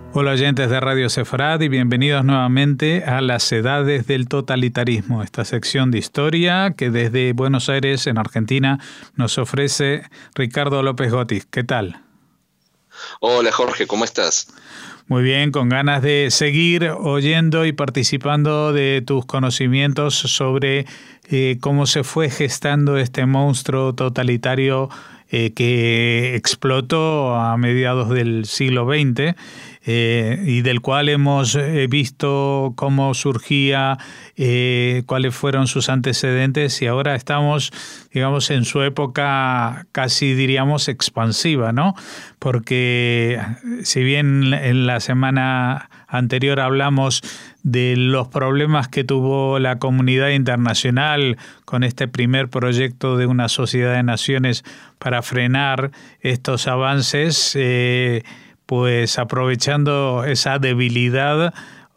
Hola oyentes de Radio Sefarad y bienvenidos nuevamente a Las Edades del Totalitarismo, esta sección de historia que desde Buenos Aires, en Argentina, nos ofrece Ricardo López Gotis. ¿Qué tal? Hola Jorge, ¿cómo estás? Muy bien, con ganas de seguir oyendo y participando de tus conocimientos sobre cómo se fue gestando este monstruo totalitario que explotó a mediados del siglo XX y del cual hemos visto cómo surgía, cuáles fueron sus antecedentes, y ahora estamos, digamos, en su época casi diríamos expansiva, ¿no? Porque si bien en la semana anterior hablamos de los problemas que tuvo la comunidad internacional con este primer proyecto de una sociedad de naciones para frenar estos avances, pues aprovechando esa debilidad,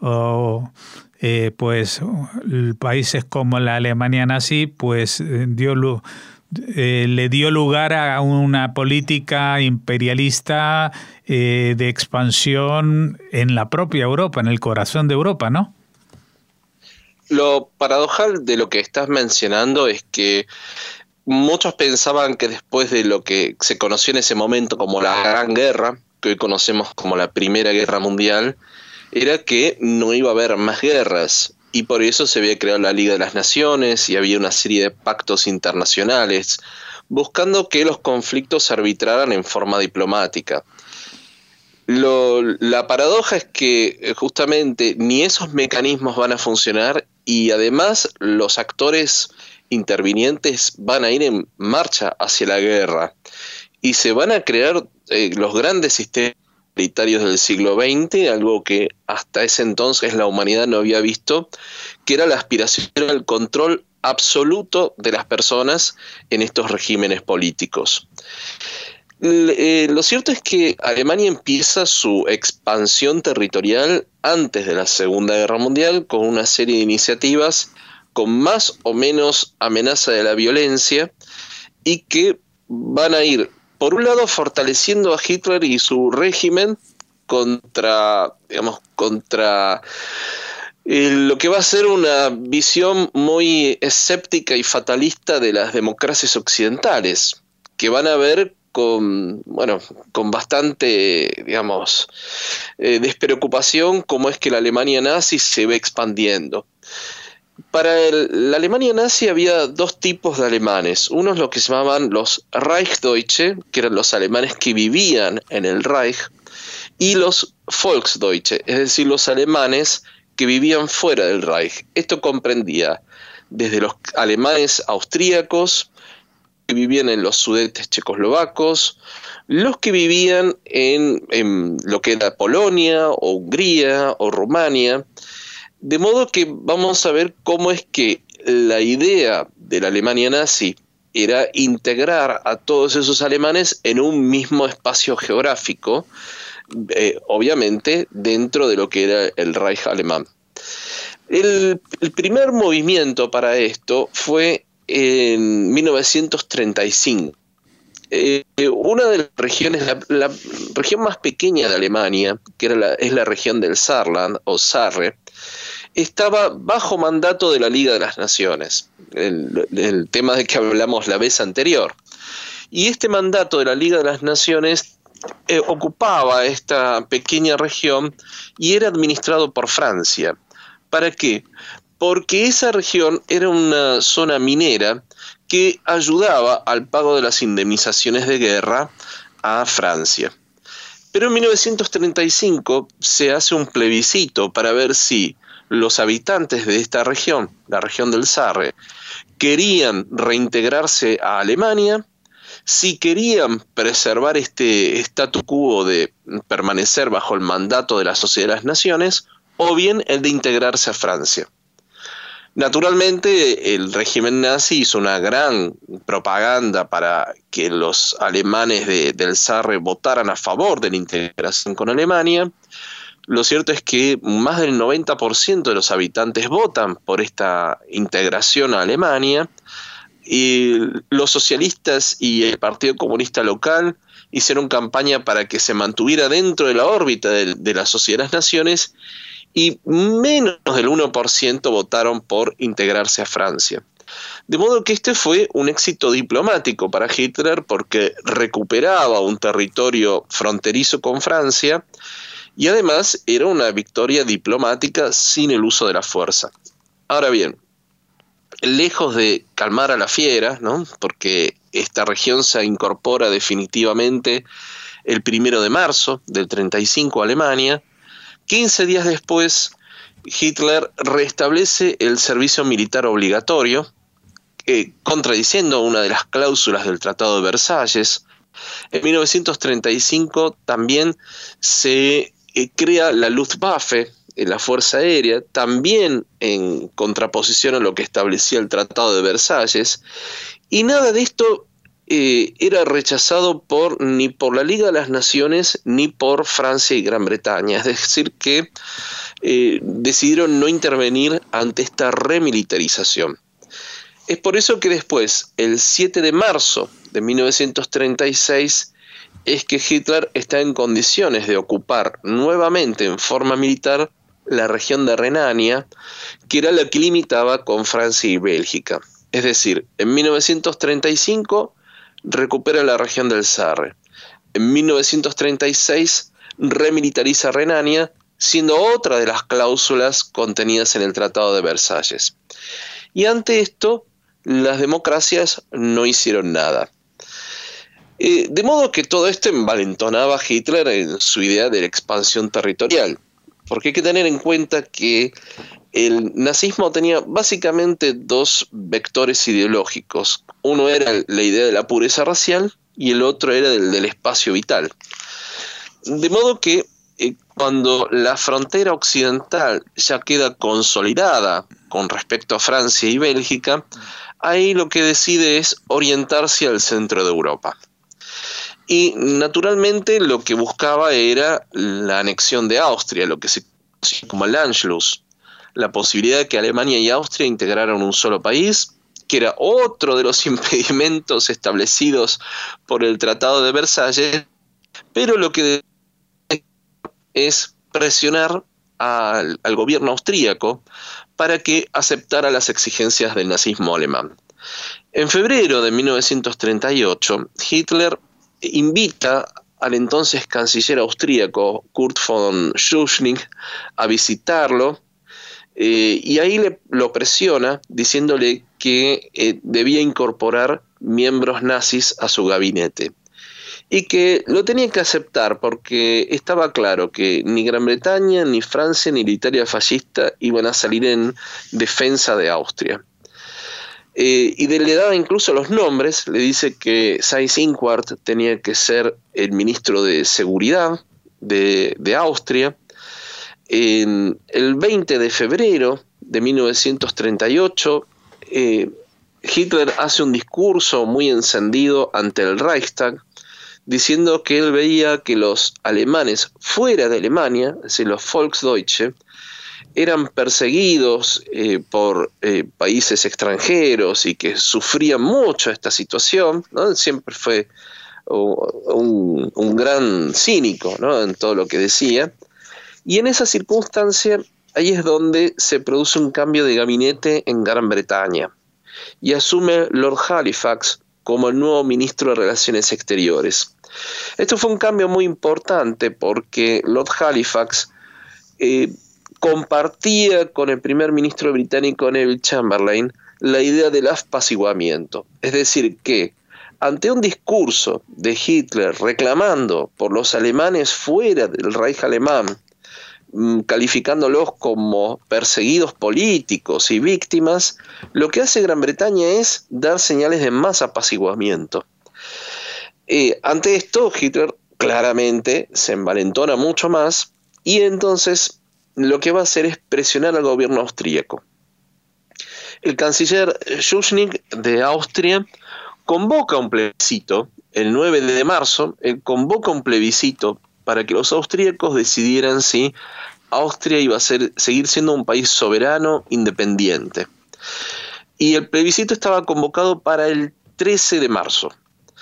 pues países como la Alemania nazi pues le dio lugar a una política imperialista de expansión en la propia Europa, en el corazón de Europa, ¿no? Lo paradojal de lo que estás mencionando es que muchos pensaban que después de lo que se conoció en ese momento como la Gran Guerra, que hoy conocemos como la Primera Guerra Mundial, era que no iba a haber más guerras, y por eso se había creado la Liga de las Naciones y había una serie de pactos internacionales buscando que los conflictos se arbitraran en forma diplomática. La paradoja es que justamente ni esos mecanismos van a funcionar, y además los actores intervinientes van a ir en marcha hacia la guerra y se van a crear los grandes sistemas totalitarios del siglo XX, algo que hasta ese entonces la humanidad no había visto, que era la aspiración al control absoluto de las personas en estos regímenes políticos. Lo cierto es que Alemania empieza su expansión territorial antes de la Segunda Guerra Mundial con una serie de iniciativas con más o menos amenaza de la violencia y que van a ir, por un lado, fortaleciendo a Hitler y su régimen contra lo que va a ser una visión muy escéptica y fatalista de las democracias occidentales, que van a ver con bastante, despreocupación cómo es que la Alemania nazi se va expandiendo. Para la Alemania nazi había dos tipos de alemanes. Unos lo que se llamaban los Reichdeutsche, que eran los alemanes que vivían en el Reich, y los Volksdeutsche, es decir, los alemanes que vivían fuera del Reich. Esto comprendía desde los alemanes austríacos, que vivían en los sudetes checoslovacos, los que vivían en lo que era Polonia, o Hungría, o Rumania. De modo que vamos a ver cómo es que la idea de la Alemania nazi era integrar a todos esos alemanes en un mismo espacio geográfico, obviamente dentro de lo que era el Reich alemán. El primer movimiento para esto fue en 1935. Una de las regiones, la región más pequeña de Alemania, que es la región del Saarland o Sarre, estaba bajo mandato de la Liga de las Naciones, el tema de que hablamos la vez anterior. Y este mandato de la Liga de las Naciones ocupaba esta pequeña región y era administrado por Francia. ¿Para qué? Porque esa región era una zona minera que ayudaba al pago de las indemnizaciones de guerra a Francia. Pero en 1935 se hace un plebiscito para ver si los habitantes de esta región, la región del Sarre, querían reintegrarse a Alemania, si querían preservar este statu quo de permanecer bajo el mandato de la Sociedad de las Naciones, o bien el de integrarse a Francia. Naturalmente, el régimen nazi hizo una gran propaganda para que los alemanes del Sarre votaran a favor de la integración con Alemania. Lo cierto es que más del 90% de los habitantes votan por esta integración a Alemania, y los socialistas y el Partido Comunista local hicieron campaña para que se mantuviera dentro de la órbita de la Sociedad de las Naciones, y menos del 1% votaron por integrarse a Francia. De modo que este fue un éxito diplomático para Hitler, porque recuperaba un territorio fronterizo con Francia y además era una victoria diplomática sin el uso de la fuerza. Ahora bien, lejos de calmar a la fiera, ¿no?, porque esta región se incorpora definitivamente el 1 de marzo del 35 a Alemania, 15 días después Hitler restablece el servicio militar obligatorio, contradiciendo una de las cláusulas del Tratado de Versalles. En 1935 también se crea la Luftwaffe, la Fuerza Aérea, también en contraposición a lo que establecía el Tratado de Versalles, y nada de esto era rechazado ni por la Liga de las Naciones ni por Francia y Gran Bretaña. Es decir, que decidieron no intervenir ante esta remilitarización. Es por eso que después, el 7 de marzo de 1936, es que Hitler está en condiciones de ocupar nuevamente en forma militar la región de Renania, que era la que limitaba con Francia y Bélgica. Es decir, en 1935 recupera la región del Sarre. En 1936 remilitariza Renania, siendo otra de las cláusulas contenidas en el Tratado de Versalles. Y ante esto, las democracias no hicieron nada. De modo que todo esto envalentonaba a Hitler en su idea de la expansión territorial, porque hay que tener en cuenta que el nazismo tenía básicamente dos vectores ideológicos. Uno era la idea de la pureza racial y el otro era el del espacio vital. De modo que cuando la frontera occidental ya queda consolidada con respecto a Francia y Bélgica, ahí lo que decide es orientarse al centro de Europa. Y naturalmente lo que buscaba era la anexión de Austria, lo que se conoce como el Anschluss, la posibilidad de que Alemania y Austria integraran un solo país, que era otro de los impedimentos establecidos por el Tratado de Versalles, pero lo que es presionar al gobierno austríaco para que aceptara las exigencias del nazismo alemán. En febrero de 1938, Hitler invita al entonces canciller austríaco Kurt von Schuschnigg a visitarlo, y ahí lo presiona diciéndole que debía incorporar miembros nazis a su gabinete y que lo tenía que aceptar porque estaba claro que ni Gran Bretaña, ni Francia, ni la Italia fascista iban a salir en defensa de Austria. Y le daba incluso los nombres, le dice que Seyss-Inquart tenía que ser el ministro de Seguridad de Austria. El 20 de febrero de 1938, Hitler hace un discurso muy encendido ante el Reichstag, diciendo que él veía que los alemanes fuera de Alemania, es decir, los Volksdeutsche, eran perseguidos por países extranjeros y que sufrían mucho esta situación, ¿no? Siempre fue un gran cínico, ¿no?, en todo lo que decía. Y en esa circunstancia, ahí es donde se produce un cambio de gabinete en Gran Bretaña y asume Lord Halifax como el nuevo ministro de Relaciones Exteriores. Esto fue un cambio muy importante porque Lord Halifax compartía con el primer ministro británico Neville Chamberlain la idea del apaciguamiento. Es decir, que ante un discurso de Hitler reclamando por los alemanes fuera del Reich alemán, calificándolos como perseguidos políticos y víctimas, lo que hace Gran Bretaña es dar señales de más apaciguamiento. Ante esto, Hitler claramente se envalentona mucho más y entonces lo que va a hacer es presionar al gobierno austríaco. El canciller Schuschnigg de Austria convoca un plebiscito, el 9 de marzo, convoca un plebiscito para que los austríacos decidieran si Austria iba a seguir siendo un país soberano, independiente. Y el plebiscito estaba convocado para el 13 de marzo.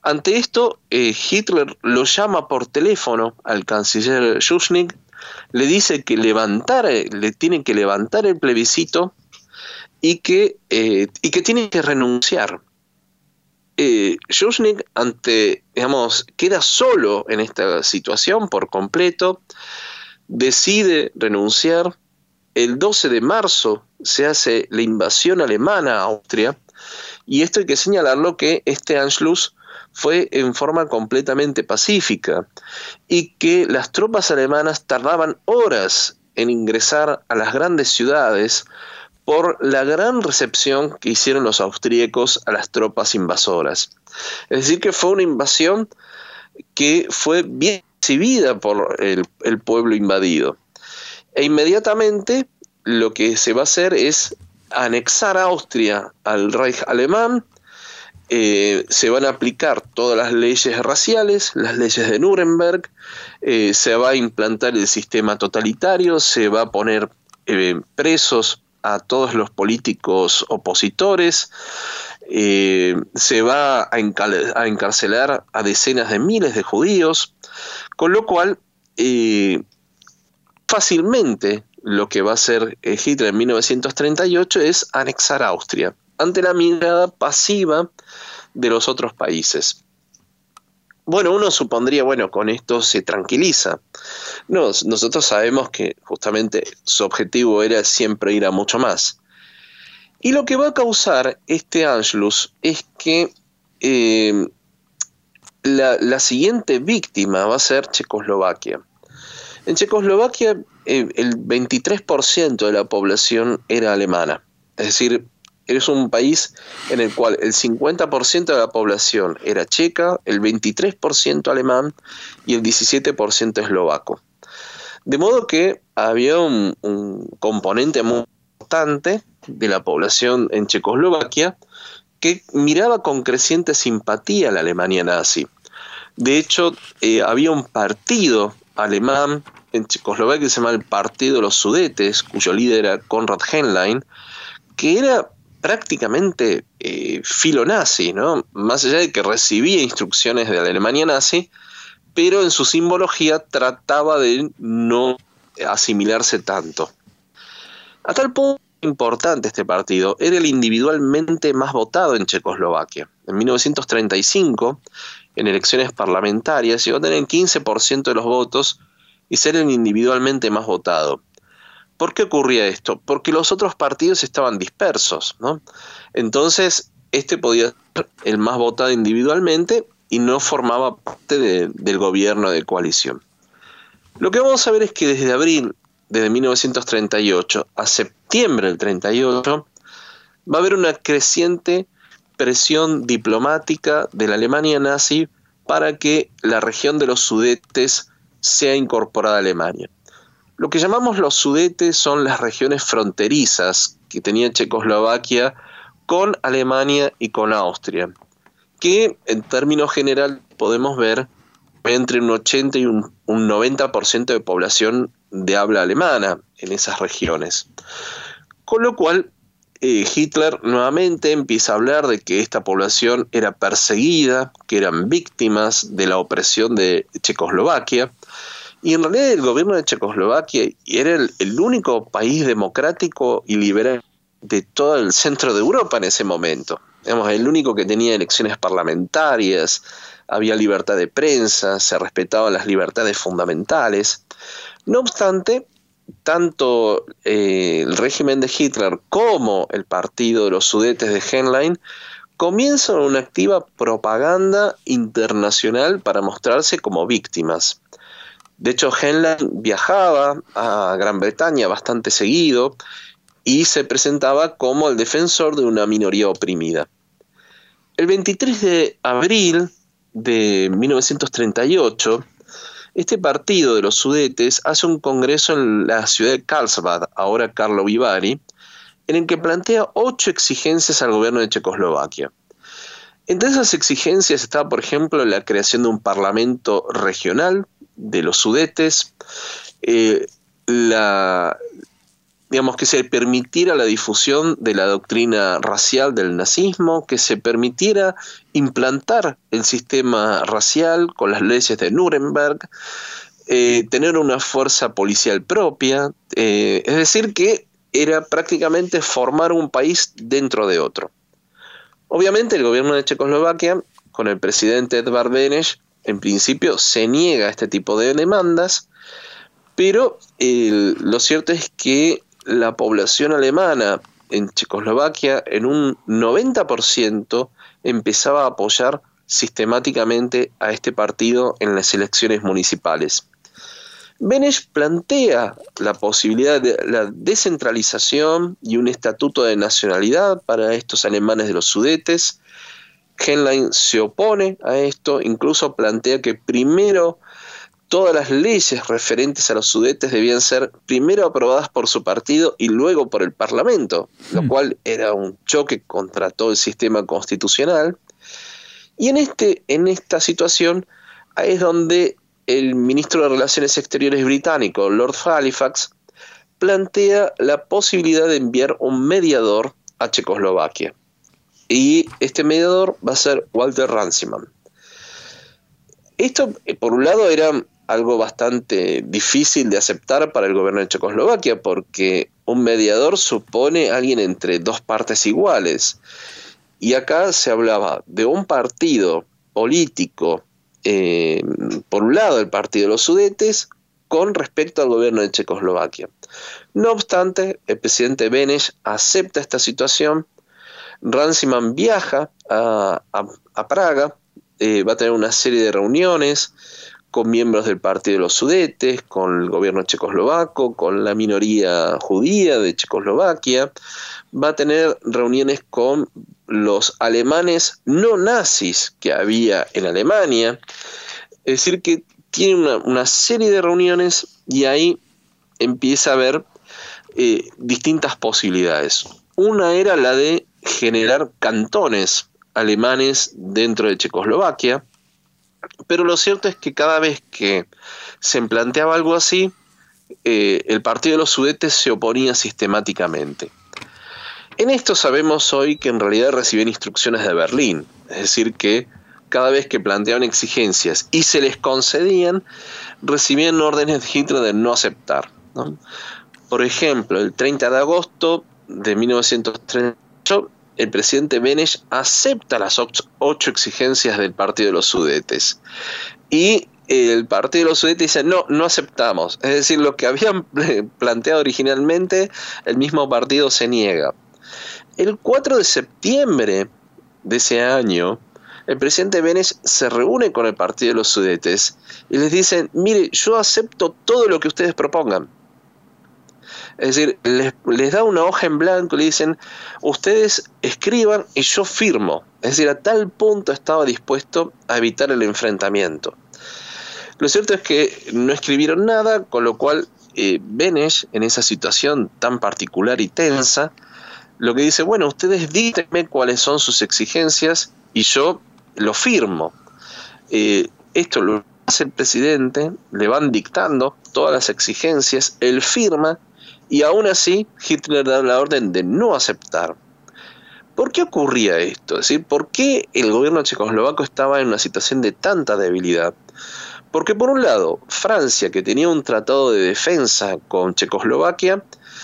Ante esto, Hitler lo llama por teléfono al canciller Schuschnigg, le dice que le tiene que levantar el plebiscito y que tiene que renunciar. Schuschnigg, queda solo en esta situación por completo, decide renunciar. El 12 de marzo se hace la invasión alemana a Austria, y esto hay que señalarlo, que este Anschluss fue en forma completamente pacífica y que las tropas alemanas tardaban horas en ingresar a las grandes ciudades por la gran recepción que hicieron los austríacos a las tropas invasoras. Es decir, que fue una invasión que fue bien recibida por el pueblo invadido. E inmediatamente lo que se va a hacer es anexar a Austria al Reich alemán. Se van a aplicar todas las leyes raciales, las leyes de Nuremberg, se va a implantar el sistema totalitario, se va a poner presos a todos los políticos opositores, se va a encarcelar a decenas de miles de judíos, con lo cual fácilmente lo que va a hacer Hitler en 1938 es anexar a Austria, ante la mirada pasiva de los otros países. Bueno, uno supondría, con esto se tranquiliza. No, nosotros sabemos que justamente su objetivo era siempre ir a mucho más. Y lo que va a causar este Anschluss es que la siguiente víctima va a ser Checoslovaquia. En Checoslovaquia el 23% de la población era alemana, es decir, es un país en el cual el 50% de la población era checa, el 23% alemán y el 17% eslovaco. De modo que había un componente muy importante de la población en Checoslovaquia que miraba con creciente simpatía a la Alemania nazi. De hecho, había un partido alemán en Checoslovaquia que se llama el Partido de los Sudetes, cuyo líder era Konrad Henlein, que era prácticamente filonazi, ¿no? Más allá de que recibía instrucciones de la Alemania nazi, pero en su simbología trataba de no asimilarse tanto. A tal punto importante este partido, era el individualmente más votado en Checoslovaquia. En 1935, en elecciones parlamentarias, llegó a tener el 15% de los votos y ser el individualmente más votado. ¿Por qué ocurría esto? Porque los otros partidos estaban dispersos, ¿no? Entonces, este podía ser el más votado individualmente y no formaba parte del gobierno de coalición. Lo que vamos a ver es que desde 1938 a septiembre del 38, va a haber una creciente presión diplomática de la Alemania nazi para que la región de los Sudetes sea incorporada a Alemania. Lo que llamamos los Sudetes son las regiones fronterizas que tenía Checoslovaquia con Alemania y con Austria, que en términos general podemos ver entre un 80 y un 90% de población de habla alemana en esas regiones. Con lo cual, Hitler nuevamente empieza a hablar de que esta población era perseguida, que eran víctimas de la opresión de Checoslovaquia, y en realidad el gobierno de Checoslovaquia era el único país democrático y liberal de todo el centro de Europa en ese momento. Digamos, el único que tenía elecciones parlamentarias, había libertad de prensa, se respetaban las libertades fundamentales. No obstante, tanto el régimen de Hitler como el partido de los Sudetes de Henlein comienzan una activa propaganda internacional para mostrarse como víctimas. De hecho, Henlein viajaba a Gran Bretaña bastante seguido y se presentaba como el defensor de una minoría oprimida. El 23 de abril de 1938, este partido de los Sudetes hace un congreso en la ciudad de Karlsbad, ahora Karlovy Vary, en el que plantea 8 exigencias al gobierno de Checoslovaquia. Entre esas exigencias estaba, por ejemplo, la creación de un parlamento regional de los Sudetes, digamos, que se permitiera la difusión de la doctrina racial del nazismo, que se permitiera implantar el sistema racial con las leyes de Nuremberg, tener una fuerza policial propia, es decir, que era prácticamente formar un país dentro de otro. Obviamente el gobierno de Checoslovaquia, con el presidente Edvard Beneš, en principio se niega a este tipo de demandas, pero lo cierto es que la población alemana en Checoslovaquia en un 90% empezaba a apoyar sistemáticamente a este partido en las elecciones municipales. Beneš plantea la posibilidad de la descentralización y un estatuto de nacionalidad para estos alemanes de los Sudetes. Henlein se opone a esto, incluso plantea que primero todas las leyes referentes a los Sudetes debían ser primero aprobadas por su partido y luego por el Parlamento, lo cual era un choque contra todo el sistema constitucional. Y en esta situación es donde el ministro de Relaciones Exteriores británico, Lord Halifax, plantea la posibilidad de enviar un mediador a Checoslovaquia. Y este mediador va a ser Walter Runciman. Esto, por un lado, era algo bastante difícil de aceptar para el gobierno de Checoslovaquia, porque un mediador supone a alguien entre dos partes iguales. Y acá se hablaba de un partido político, por un lado el partido de los Sudetes, con respecto al gobierno de Checoslovaquia. No obstante, el presidente Beneš acepta esta situación. Runciman viaja a Praga, va a tener una serie de reuniones con miembros del partido de los Sudetes, con el gobierno checoslovaco, con la minoría judía de Checoslovaquia. Va a tener reuniones con los alemanes no nazis que había en Alemania. Es decir, que tiene una serie de reuniones y ahí empieza a haber distintas posibilidades. Una era la de generar cantones alemanes dentro de Checoslovaquia, pero lo cierto es que cada vez que se planteaba algo así, el partido de los Sudetes se oponía sistemáticamente. En esto sabemos hoy que en realidad recibían instrucciones de Berlín, es decir, que cada vez que planteaban exigencias y se les concedían, recibían órdenes de Hitler de no aceptar, ¿no? Por ejemplo, el 30 de agosto de 1938, el presidente Beneš acepta las 8 exigencias del partido de los Sudetes. Y el partido de los Sudetes dice, no aceptamos. Es decir, lo que habían planteado originalmente, el mismo partido se niega. El 4 de septiembre de ese año, el presidente Beneš se reúne con el partido de los Sudetes y les dice, mire, yo acepto todo lo que ustedes propongan. Es decir, les da una hoja en blanco y le dicen, ustedes escriban y yo firmo. Es decir, a tal punto estaba dispuesto a evitar el enfrentamiento. Lo cierto es que no escribieron nada, con lo cual Beneš, en esa situación tan particular y tensa, lo que dice, bueno, ustedes díganme cuáles son sus exigencias y yo lo firmo. Esto lo hace el presidente, le van dictando todas las exigencias, él firma, y aún así Hitler da la orden de no aceptar. ¿Por qué ocurría esto? Es decir, ¿por qué el gobierno checoslovaco estaba en una situación de tanta debilidad? Porque por un lado, Francia, que tenía un tratado de defensa con Checoslovaquia,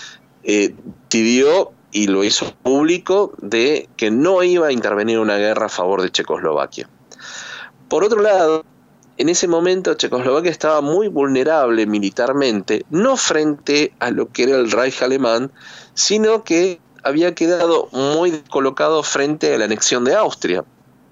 decidió, y lo hizo público, de que no iba a intervenir en una guerra a favor de Checoslovaquia. Por otro lado, en ese momento Checoslovaquia estaba muy vulnerable militarmente, no frente a lo que era el Reich alemán, sino que había quedado muy descolocado frente a la anexión de Austria.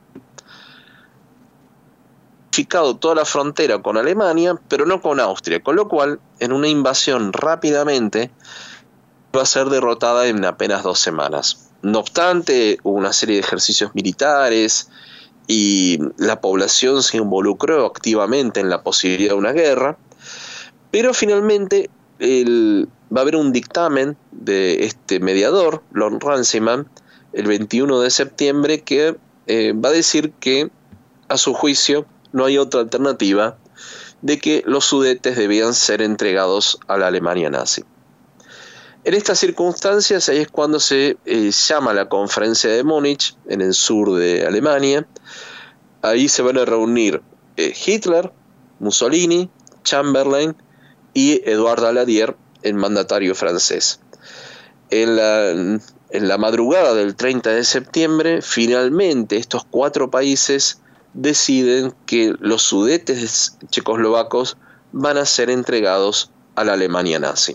Toda la frontera con Alemania, pero no con Austria, con lo cual, en una invasión rápidamente, va a ser derrotada en apenas 2 semanas. No obstante, hubo una serie de ejercicios militares, y la población se involucró activamente en la posibilidad de una guerra, pero finalmente va a haber un dictamen de este mediador, Lord Runciman, el 21 de septiembre, que va a decir que, a su juicio, no hay otra alternativa de que los Sudetes debían ser entregados a la Alemania nazi. En estas circunstancias, ahí es cuando se llama la conferencia de Múnich, en el sur de Alemania. Ahí se van a reunir Hitler, Mussolini, Chamberlain y Edouard Daladier, el mandatario francés. En la madrugada del 30 de septiembre, finalmente estos 4 países deciden que los Sudetes checoslovacos van a ser entregados a la Alemania nazi.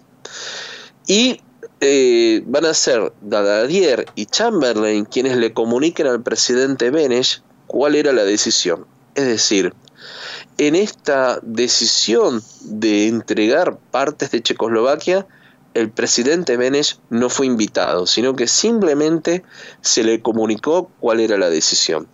Y van a ser Daladier y Chamberlain quienes le comuniquen al presidente Beneš cuál era la decisión. Es decir, en esta decisión de entregar partes de Checoslovaquia, el presidente Beneš no fue invitado, sino que simplemente se le comunicó cuál era la decisión.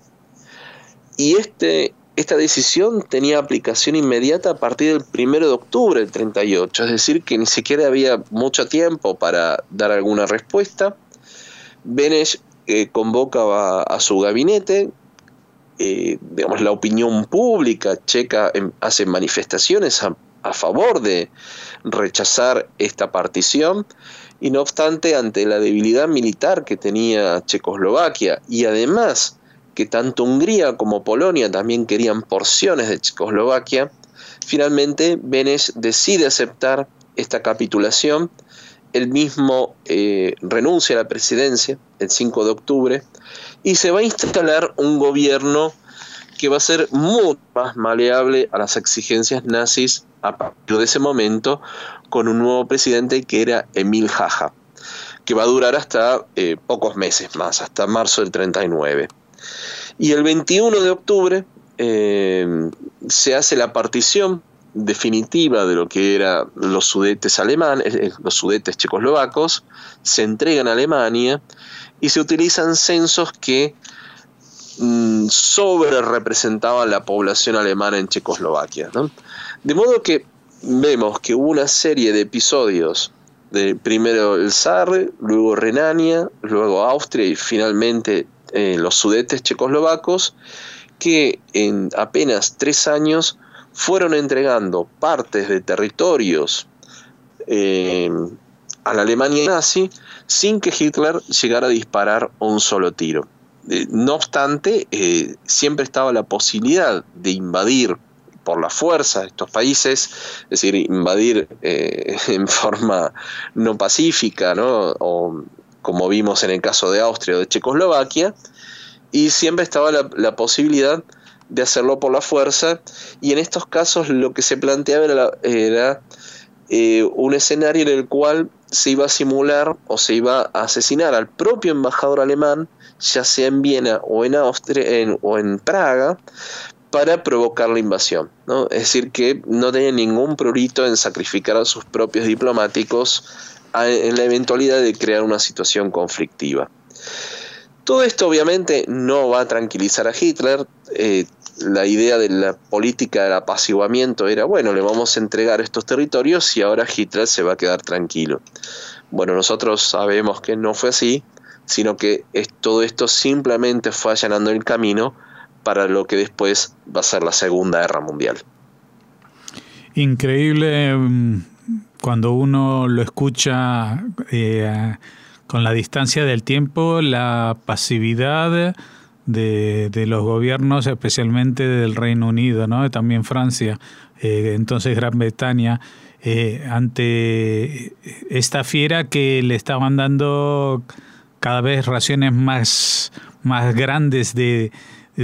Y esta decisión tenía aplicación inmediata a partir del 1 de octubre del 38, es decir, que ni siquiera había mucho tiempo para dar alguna respuesta. Beneš convoca a su gabinete, digamos, la opinión pública checa hace manifestaciones a favor de rechazar esta partición, y no obstante, ante la debilidad militar que tenía Checoslovaquia, y además que tanto Hungría como Polonia también querían porciones de Checoslovaquia, finalmente Beneš decide aceptar esta capitulación. Él mismo renuncia a la presidencia el 5 de octubre y se va a instalar un gobierno que va a ser mucho más maleable a las exigencias nazis a partir de ese momento, con un nuevo presidente que era Emil Hácha, que va a durar hasta pocos meses más, hasta marzo del 39. Y el 21 de octubre se hace la partición definitiva de lo que eran los Sudetes alemanes, los Sudetes checoslovacos, se entregan a Alemania y se utilizan censos que sobre representaban la población alemana en Checoslovaquia, ¿no? De modo que vemos que hubo una serie de episodios, primero el Sarre, luego Renania, luego Austria y finalmente los Sudetes checoslovacos, que en apenas 3 años fueron entregando partes de territorios a la Alemania nazi sin que Hitler llegara a disparar un solo tiro. No obstante, siempre estaba la posibilidad de invadir por la fuerza estos países, es decir, invadir en forma no pacífica, ¿no? O como vimos en el caso de Austria o de Checoslovaquia, y siempre estaba la posibilidad de hacerlo por la fuerza, y en estos casos lo que se planteaba era un escenario en el cual se iba a simular o se iba a asesinar al propio embajador alemán, ya sea en Viena o en Austria o en Praga, para provocar la invasión, ¿no? Es decir, que no tenía ningún prurito en sacrificar a sus propios diplomáticos en la eventualidad de crear una situación conflictiva. Todo esto obviamente no va a tranquilizar a Hitler. La idea de la política del apaciguamiento era, bueno, le vamos a entregar estos territorios y ahora Hitler se va a quedar tranquilo. Bueno, nosotros sabemos que no fue así, sino que todo esto simplemente fue allanando el camino para lo que después va a ser la Segunda Guerra Mundial. Increíble cuando uno lo escucha con la distancia del tiempo, la pasividad de los gobiernos, especialmente del Reino Unido, ¿no? También Francia, entonces Gran Bretaña, ante esta fiera que le estaban dando cada vez raciones más grandes de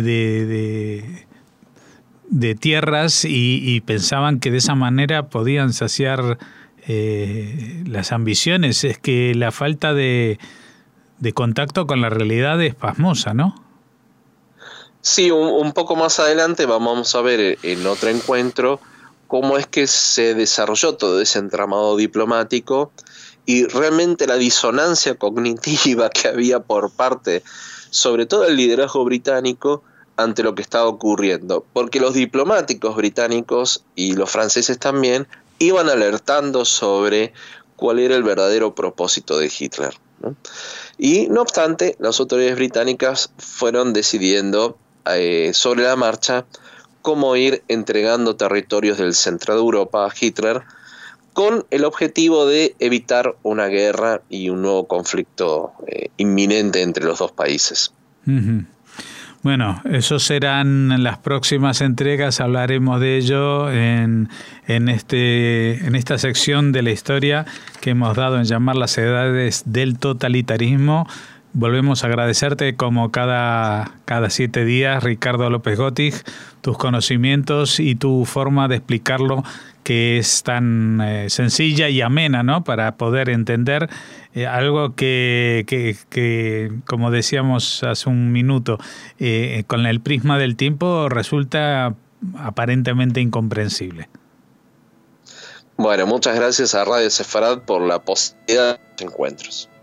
tierras y pensaban que de esa manera podían saciar las ambiciones. Es que la falta de contacto con la realidad es pasmosa, ¿no? Sí, un poco más adelante vamos a ver en otro encuentro cómo es que se desarrolló todo ese entramado diplomático y realmente la disonancia cognitiva que había por parte, sobre todo el liderazgo británico, ante lo que estaba ocurriendo, porque los diplomáticos británicos y los franceses también iban alertando sobre cuál era el verdadero propósito de Hitler, ¿no? Y no obstante, las autoridades británicas fueron decidiendo sobre la marcha cómo ir entregando territorios del centro de Europa a Hitler, con el objetivo de evitar una guerra y un nuevo conflicto inminente entre los dos países. Uh-huh. Bueno, eso serán las próximas entregas, hablaremos de ello en esta sección de la historia que hemos dado en llamar las edades del totalitarismo. Volvemos a agradecerte como cada 7 días, Ricardo López Gottig, tus conocimientos y tu forma de explicarlo, que es tan sencilla y amena, ¿no? Para poder entender algo que, como decíamos hace un minuto, con el prisma del tiempo resulta aparentemente incomprensible. Bueno, muchas gracias a Radio Sefarad por la posibilidad de los encuentros.